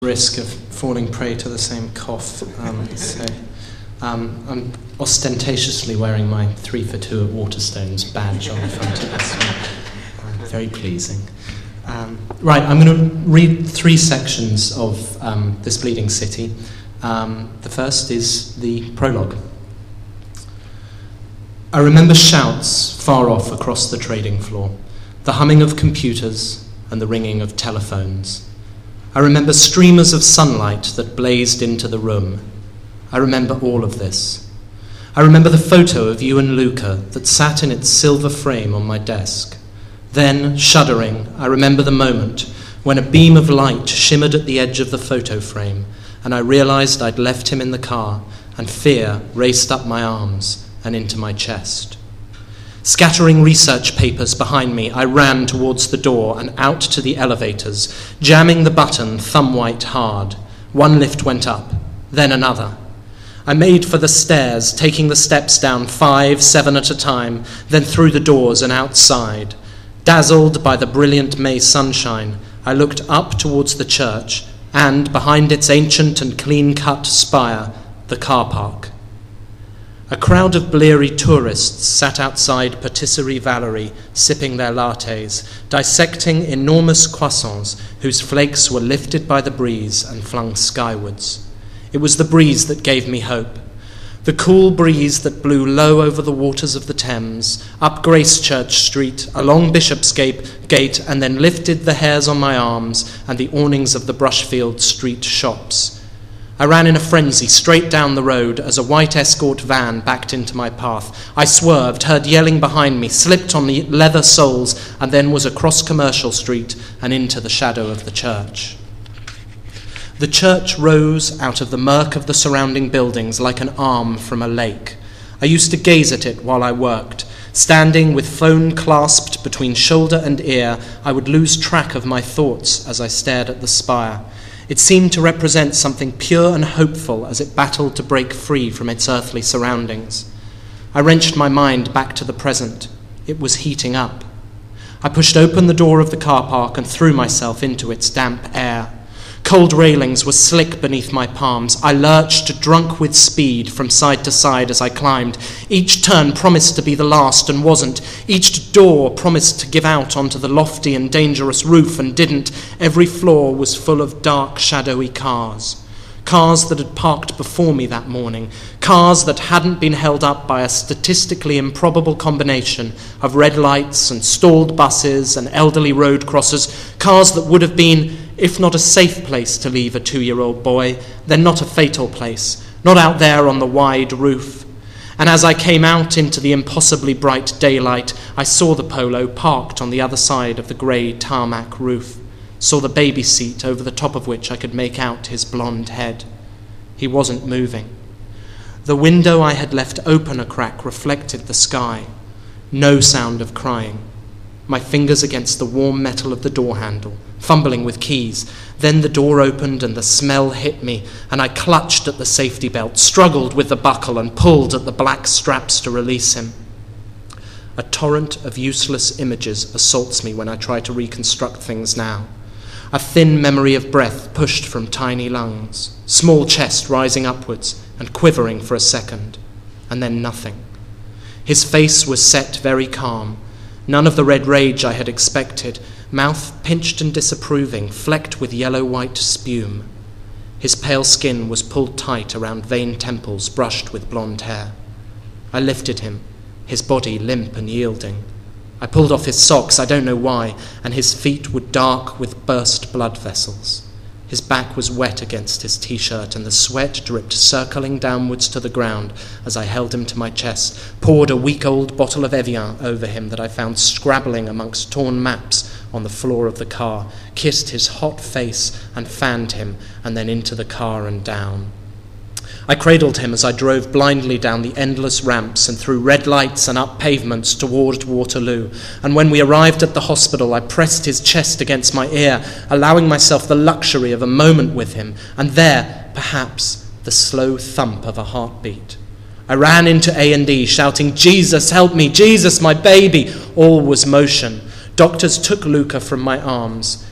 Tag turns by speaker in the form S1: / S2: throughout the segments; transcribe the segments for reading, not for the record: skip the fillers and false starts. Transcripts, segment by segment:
S1: Risk of falling prey to the same cough. I'm ostentatiously wearing my 3 for 2 at Waterstones badge on the front of this. Very pleasing. Right, I'm going to read 3 sections of This Bleeding City. The first is the prologue. I remember shouts far off across the trading floor, the humming of computers and the ringing of telephones. I remember streamers of sunlight that blazed into the room. I remember all of this. I remember the photo of you and Luca that sat in its silver frame on my desk. Then, shuddering, I remember the moment when a beam of light shimmered at the edge of the photo frame, and I realized I'd left him in the car, and fear raced up my arms and into my chest. Scattering research papers behind me, I ran towards the door and out to the elevators, jamming the button thumb-white hard. 1 lift went up, then another. I made for the stairs, taking the steps down 5, 7 at a time, then through the doors and outside. Dazzled by the brilliant May sunshine, I looked up towards the church and, behind its ancient and clean-cut spire, the car park. A crowd of bleary tourists sat outside Patisserie Valerie, sipping their lattes, dissecting enormous croissants whose flakes were lifted by the breeze and flung skywards. It was the breeze that gave me hope. The cool breeze that blew low over the waters of the Thames, up Gracechurch Street, along Bishopsgate Gate, and then lifted the hairs on my arms and the awnings of the Brushfield Street shops. I ran in a frenzy straight down the road as a white escort van backed into my path. I swerved, heard yelling behind me, slipped on the leather soles, and then was across Commercial Street and into the shadow of the church. The church rose out of the murk of the surrounding buildings like an arm from a lake. I used to gaze at it while I worked. Standing with phone clasped between shoulder and ear, I would lose track of my thoughts as I stared at the spire. It seemed to represent something pure and hopeful as it battled to break free from its earthly surroundings. I wrenched my mind back to the present. It was heating up. I pushed open the door of the car park and threw myself into its damp air. Cold railings were slick beneath my palms. I lurched, drunk with speed, from side to side as I climbed. Each turn promised to be the last and wasn't. Each door promised to give out onto the lofty and dangerous roof and didn't. Every floor was full of dark, shadowy cars. Cars that had parked before me that morning. Cars that hadn't been held up by a statistically improbable combination of red lights and stalled buses and elderly road crossers. Cars that would have been, if not a safe place to leave a 2-year-old boy, then not a fatal place, not out there on the wide roof. And as I came out into the impossibly bright daylight, I saw the Polo parked on the other side of the grey tarmac roof, saw the baby seat over the top of which I could make out his blonde head. He wasn't moving. The window I had left open a crack reflected the sky. No sound of crying. My fingers against the warm metal of the door handle, fumbling with keys. Then the door opened and the smell hit me, and I clutched at the safety belt, struggled with the buckle, and pulled at the black straps to release him. A torrent of useless images assaults me when I try to reconstruct things now. A thin memory of breath pushed from tiny lungs, small chest rising upwards and quivering for a second, and then nothing. His face was set very calm. None of the red rage I had expected, mouth pinched and disapproving, flecked with yellow-white spume. His pale skin was pulled tight around veined temples brushed with blonde hair. I lifted him, his body limp and yielding. I pulled off his socks, I don't know why, and his feet were dark with burst blood vessels. His back was wet against his t-shirt, and the sweat dripped circling downwards to the ground as I held him to my chest, poured a week-old bottle of Evian over him that I found scrabbling amongst torn maps on the floor of the car, kissed his hot face and fanned him, and then into the car and down. I cradled him as I drove blindly down the endless ramps and through red lights and up pavements toward Waterloo. And when we arrived at the hospital, I pressed his chest against my ear, allowing myself the luxury of a moment with him, and there, perhaps, the slow thump of a heartbeat. I ran into A&E, shouting, "Jesus, help me! Jesus, my baby!" All was motion. Doctors took Luca from my arms.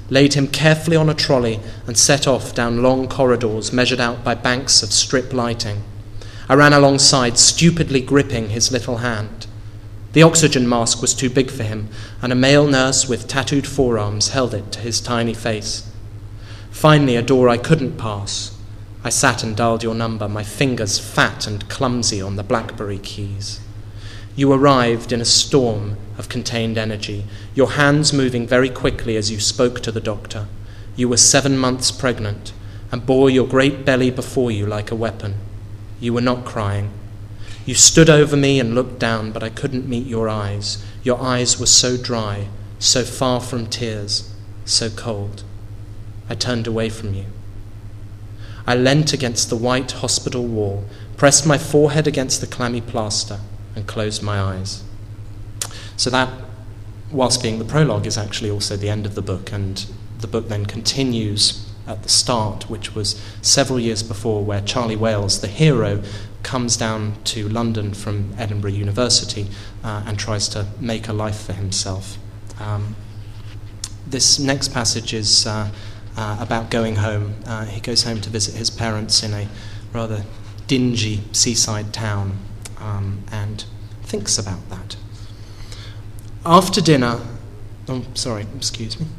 S1: laid him carefully on a trolley, and set off down long corridors measured out by banks of strip lighting. I ran alongside, stupidly gripping his little hand. The oxygen mask was too big for him, and a male nurse with tattooed forearms held it to his tiny face. Finally, a door I couldn't pass. I sat and dialed your number, my fingers fat and clumsy on the BlackBerry keys. You arrived in a storm of contained energy, your hands moving very quickly as you spoke to the doctor. You were 7 months pregnant and bore your great belly before you like a weapon. You were not crying. You stood over me and looked down, but I couldn't meet your eyes. Your eyes were so dry, so far from tears, so cold. I turned away from you. I leant against the white hospital wall, pressed my forehead against the clammy plaster, and closed my eyes. So that, whilst being the prologue, is actually also the end of the book, and the book then continues at the start, which was several years before, where Charlie Wales, the hero, comes down to London from Edinburgh University and tries to make a life for himself. This next passage is about going home. He goes home to visit his parents in a rather dingy seaside town and thinks about that. After dinner, excuse me.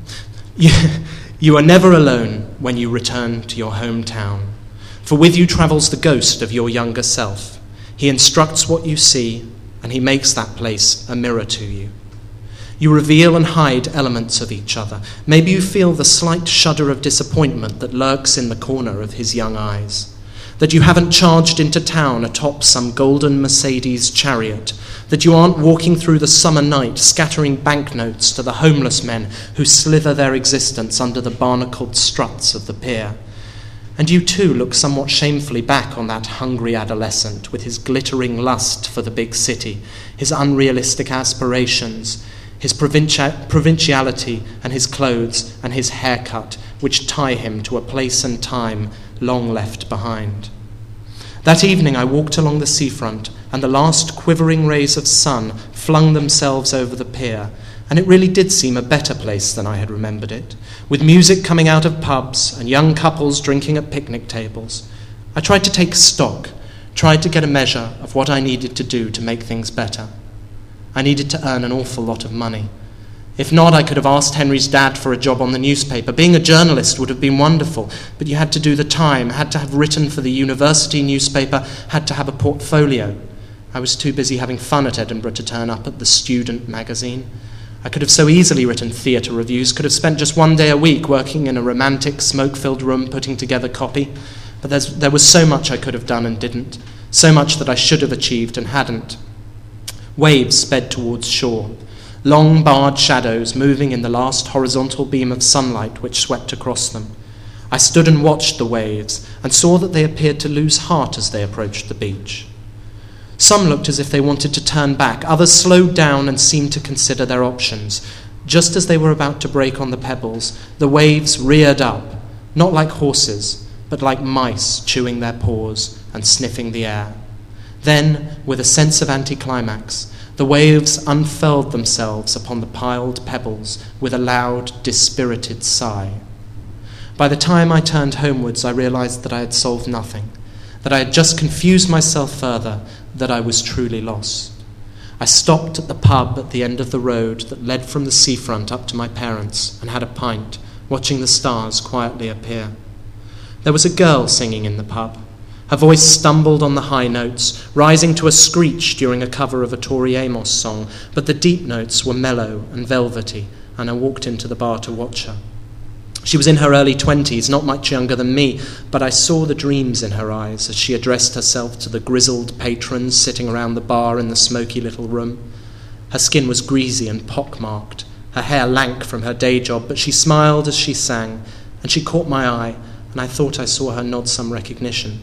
S1: You are never alone when you return to your hometown, for with you travels the ghost of your younger self. He instructs what you see, and he makes that place a mirror to you. You reveal and hide elements of each other. Maybe you feel the slight shudder of disappointment that lurks in the corner of his young eyes, that you haven't charged into town atop some golden Mercedes chariot, that you aren't walking through the summer night scattering banknotes to the homeless men who slither their existence under the barnacled struts of the pier. And you too look somewhat shamefully back on that hungry adolescent with his glittering lust for the big city, his unrealistic aspirations, his provinciality and his clothes and his haircut, which tie him to a place and time long left behind. That evening I walked along the seafront, and the last quivering rays of sun flung themselves over the pier, and it really did seem a better place than I had remembered it, with music coming out of pubs and young couples drinking at picnic tables. I tried to take stock, tried to get a measure of what I needed to do to make things better. I needed to earn an awful lot of money. If not, I could have asked Henry's dad for a job on the newspaper. Being a journalist would have been wonderful, but you had to do the time, had to have written for the university newspaper, had to have a portfolio. I was too busy having fun at Edinburgh to turn up at the Student magazine. I could have so easily written theatre reviews, could have spent just one day a week working in a romantic, smoke-filled room putting together copy. But there was so much I could have done and didn't, so much that I should have achieved and hadn't. Waves sped towards shore, long barred shadows moving in the last horizontal beam of sunlight which swept across them. I stood and watched the waves and saw that they appeared to lose heart as they approached the beach. Some looked as if they wanted to turn back, others slowed down and seemed to consider their options. Just as they were about to break on the pebbles, the waves reared up, not like horses, but like mice chewing their paws and sniffing the air. Then, with a sense of anticlimax, the waves unfurled themselves upon the piled pebbles with a loud, dispirited sigh. By the time I turned homewards, I realized that I had solved nothing, that I had just confused myself further, that I was truly lost. I stopped at the pub at the end of the road that led from the seafront up to my parents and had a pint, watching the stars quietly appear. There was a girl singing in the pub. Her voice stumbled on the high notes, rising to a screech during a cover of a Tori Amos song, but the deep notes were mellow and velvety, and I walked into the bar to watch her. She was in her early 20s, not much younger than me, but I saw the dreams in her eyes as she addressed herself to the grizzled patrons sitting around the bar in the smoky little room. Her skin was greasy and pockmarked, her hair lank from her day job, but she smiled as she sang, and she caught my eye, and I thought I saw her nod some recognition.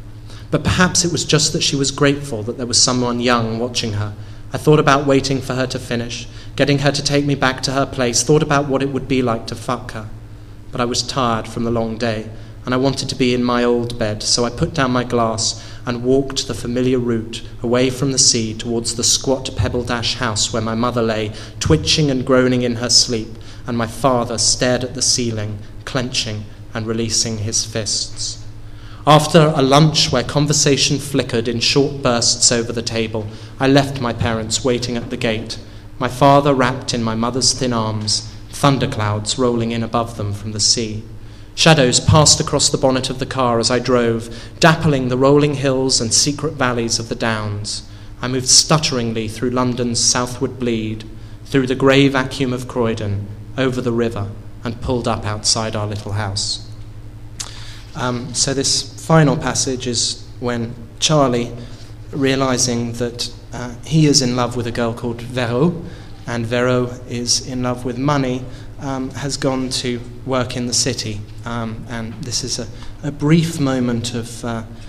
S1: But perhaps it was just that she was grateful that there was someone young watching her. I thought about waiting for her to finish, getting her to take me back to her place, thought about what it would be like to fuck her. But I was tired from the long day, and I wanted to be in my old bed, so I put down my glass and walked the familiar route away from the sea towards the squat Pebble Dash house where my mother lay, twitching and groaning in her sleep, and my father stared at the ceiling, clenching and releasing his fists. After a lunch where conversation flickered in short bursts over the table, I left my parents waiting at the gate, my father wrapped in my mother's thin arms, thunderclouds rolling in above them from the sea. Shadows passed across the bonnet of the car as I drove, dappling the rolling hills and secret valleys of the Downs. I moved stutteringly through London's southward bleed, through the grey vacuum of Croydon, over the river, and pulled up outside our little house. So this final passage is when Charlie, realizing that he is in love with a girl called Vero, and Vero is in love with money, has gone to work in the city. And this is a brief moment of,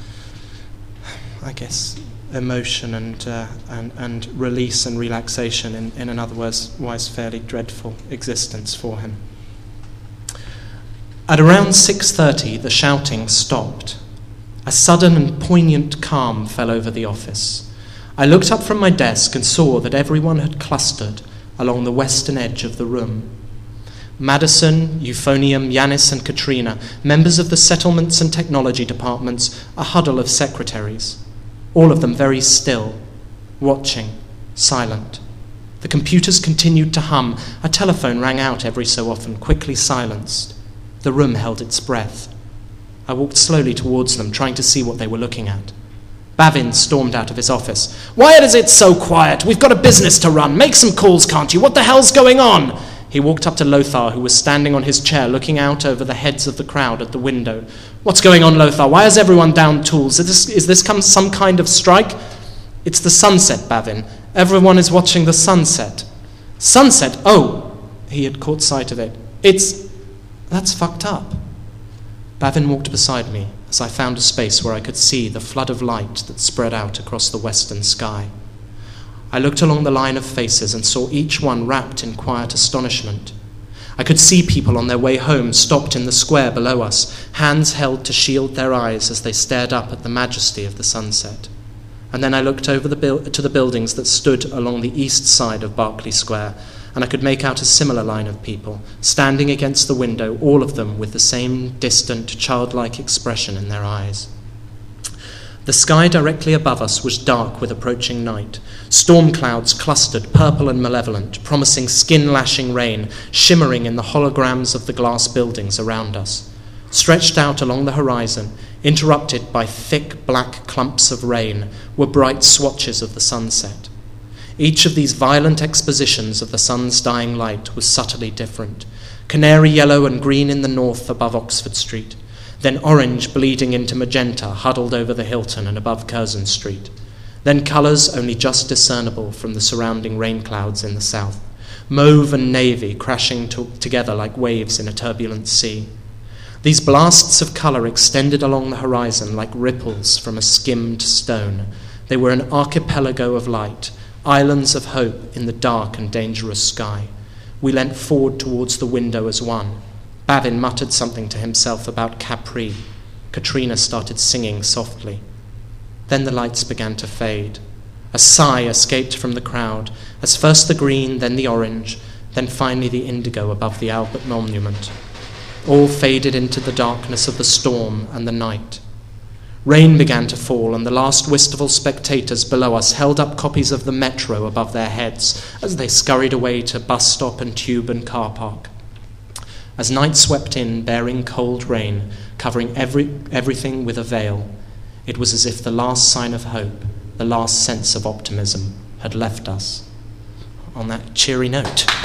S1: I guess, emotion and release and relaxation in an otherwise fairly dreadful existence for him. At around 6:30, the shouting stopped. A sudden and poignant calm fell over the office. I looked up from my desk and saw that everyone had clustered along the western edge of the room. Madison, Euphonium, Yanis and Katrina, members of the settlements and technology departments, a huddle of secretaries, all of them very still, watching, silent. The computers continued to hum. A telephone rang out every so often, quickly silenced. The room held its breath. I walked slowly towards them, trying to see what they were looking at. Bavin stormed out of his office. "Why is it so quiet? We've got a business to run. Make some calls, can't you? What the hell's going on?" He walked up to Lothar, who was standing on his chair looking out over the heads of the crowd at the window. "What's going on, Lothar? Why is everyone down tools? Is this some kind of strike?" "It's the sunset, Bavin. Everyone is watching the sunset." "Sunset? Oh!" He had caught sight of it. That's fucked up." Bavin walked beside me as I found a space where I could see the flood of light that spread out across the western sky. I looked along the line of faces and saw each one wrapped in quiet astonishment. I could see people on their way home stopped in the square below us, hands held to shield their eyes as they stared up at the majesty of the sunset. And then I looked over to the buildings that stood along the east side of Berkeley Square, and I could make out a similar line of people, standing against the window, all of them with the same distant, childlike expression in their eyes. The sky directly above us was dark with approaching night. Storm clouds clustered, purple and malevolent, promising skin-lashing rain, shimmering in the holograms of the glass buildings around us. Stretched out along the horizon, interrupted by thick black clumps of rain, were bright swatches of the sunset. Each of these violent expositions of the sun's dying light was subtly different. Canary yellow and green in the north above Oxford Street, then orange bleeding into magenta huddled over the Hilton and above Curzon Street, then colours only just discernible from the surrounding rain clouds in the south, mauve and navy crashing together like waves in a turbulent sea. These blasts of colour extended along the horizon like ripples from a skimmed stone. They were an archipelago of light, islands of hope in the dark and dangerous sky. We leant forward towards the window as one. Bavin muttered something to himself about Capri. Katrina started singing softly. Then the lights began to fade. A sigh escaped from the crowd, as first the green, then the orange, then finally the indigo above the Albert Monument. All faded into the darkness of the storm and the night. Rain began to fall, and the last wistful spectators below us held up copies of the Metro above their heads as they scurried away to bus stop and tube and car park. As night swept in, bearing cold rain, covering everything with a veil, it was as if the last sign of hope, the last sense of optimism, had left us. On that cheery note.